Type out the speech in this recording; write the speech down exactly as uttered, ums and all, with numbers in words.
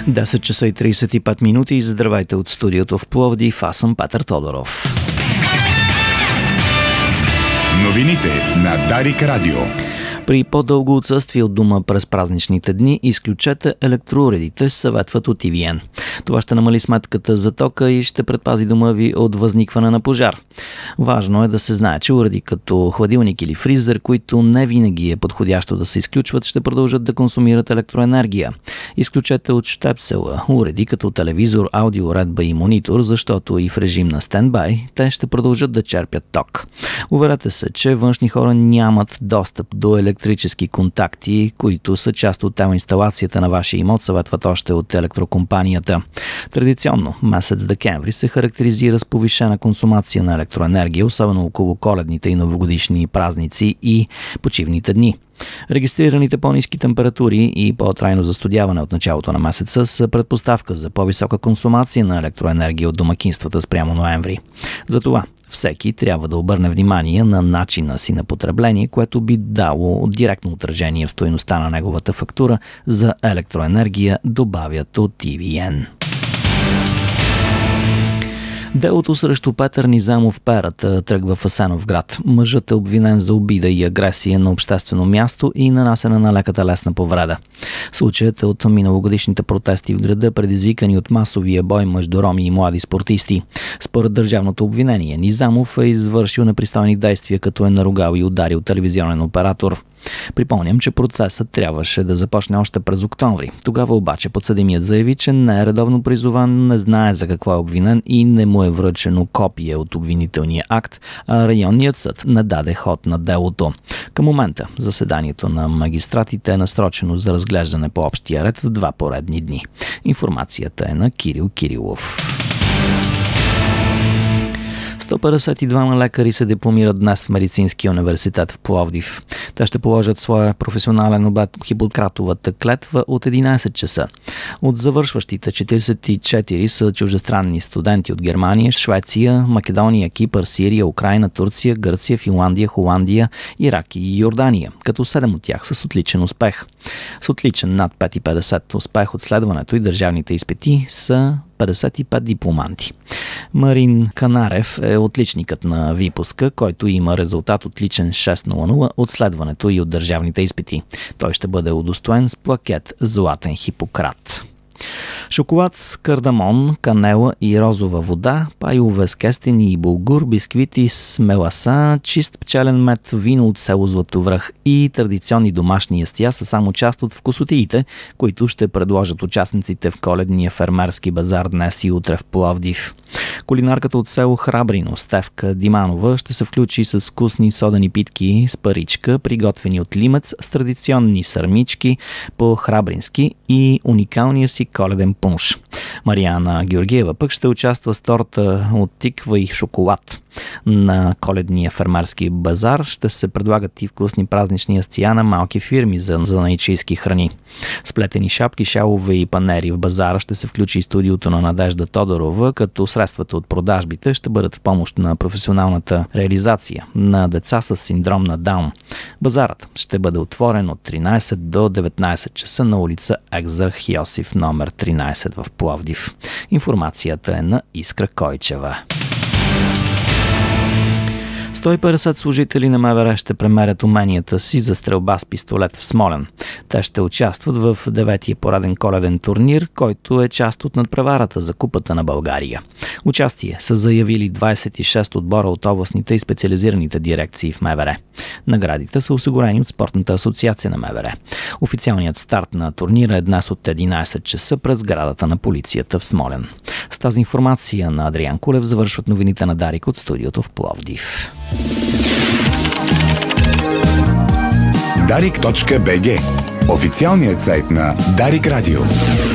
десет часа и тридесет и пет минути. Здравейте от студиото в Пловдив. Аз съм Петър Тодоров. Новините на Дарик Радио. При по-дълго отсъствие от дома през празничните дни, изключете електроуредите, съветват от И Ви Ен. Това ще намали сметката за тока и ще предпази дома ви от възникване на пожар. Важно е да се знае, че уреди като хладилник или фризер, които не винаги е подходящо да се изключват, ще продължат да консумират електроенергия. Изключете от щепсела уреди като телевизор, аудиоуредба и монитор, защото и в режим на стендбай те ще продължат да черпят ток. Уверете се, че външни хора нямат достъп до електрически електрически контакти, които са част от инсталацията на вашия имот, съветват още от електрокомпанията. Традиционно месец декември се характеризира с повишена консумация на електроенергия, особено около коледните и новогодишни празници и почивните дни. Регистрираните по-ниски температури и по-трайно застудяване от началото на месеца са предпоставка за по-висока консумация на електроенергия от домакинствата спрямо ноември. Затова всеки трябва да обърне внимание на начина си на потребление, което би дало директно отражение в стойността на неговата фактура за електроенергия, добавят от И Ви Ен. Делото срещу Петър Низамов Перата тръгва в Асеновград. Мъжът е обвинен за обида и агресия на обществено място и нанасене на леката телесна повреда. Случаят е от миналогодишните протести в града, предизвикани от масовия бой между роми и млади спортисти. Според държавното обвинение, Низамов е извършил непристойни действия, като е наругал и ударил телевизионен оператор. Припомням, че процесът трябваше да започне още през октомври. Тогава обаче подсъдимият заяви, че не е редовно призован, не знае за какво е обвинен и не му е връчено копие от обвинителния акт, а районният съд не даде ход на делото. Към момента заседанието на магистратите е насрочено за разглеждане по общия ред в два поредни дни. Информацията е на Кирил Кирилов. сто петдесет и двама лекари се дипломират днес в Медицинския университет в Пловдив. Те ще положат своя професионален обет Хипократовата клетва от единайсет часа. От завършващите четирийсет и четири са чуждестранни студенти от Германия, Швеция, Македония, Кипър, Сирия, Украйна, Турция, Гърция, Финландия, Холандия, Ирак и Йордания, като седем от тях са с отличен успех. С отличен над пет цяло и петдесет успех от следването и държавните изпити са петдесет и пет дипломанти. Марин Канарев е отличникът на випуска, който има резултат отличен шест цяло нула нула от следването и от държавните изпити. Той ще бъде удостоен с плакет «Златен Хипократ». Шоколад с кардамон, канела и розова вода, пайове с кестени и булгур, бисквити с меласа, чист пчелен мед, вино от село Златовръх и традиционни домашни ястия са само част от вкусотиите, които ще предложат участниците в коледния фермерски базар днес и утре в Пловдив. Кулинарката от село Храбрино, Стефка Диманова, ще се включи с вкусни содени питки с паричка, приготвени от лимец, с традиционни сърмички по храбрински и уникалния си коледен пунш. Мариана Георгиева пък ще участва с торта от тиква и шоколад. На коледния фермерски базар ще се предлагат и вкусни празнични ястия на малки фирми за занаятчийски храни. Сплетени шапки, шалове и панери в базара ще се включи и студиото на Надежда Тодорова, като средствата от продажбите ще бъдат в помощ на професионалната реализация на деца с синдром на Даун. Базарът ще бъде отворен от тринайсет до деветнайсет часа на улица Екзарх Йосиф номер тринайсет в Пловдив. Информацията е на Искра Койчева. сто и петдесет служители на МВР ще премерят уменията си за стрелба с пистолет в Смолян. Те ще участват в деветия пореден коледен турнир, който е част от надпреварата за Купата на България. Участие са заявили двайсет и шест отбора от областните и специализираните дирекции в МВР. Наградите са осигурени от Спортната асоциация на МВР. Официалният старт на турнира е днес от единайсет часа през сградата на полицията в Смолян. С тази информация на Адриан Кулев завършват новините на Дарик от студиото в Пловдив. дарик точка би джи – официалният сайт на Дарик Радио.